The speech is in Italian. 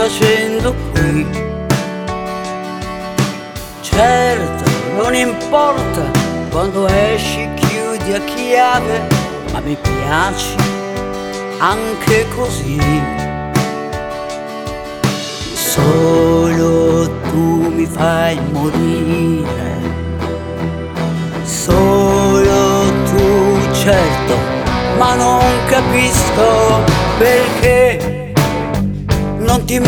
facendo qui. Certo, non importa quando esci chiudi a chiave, ma mi piaci anche così. Solo tu mi fai morire, solo tu, certo, ma non capisco perché non ti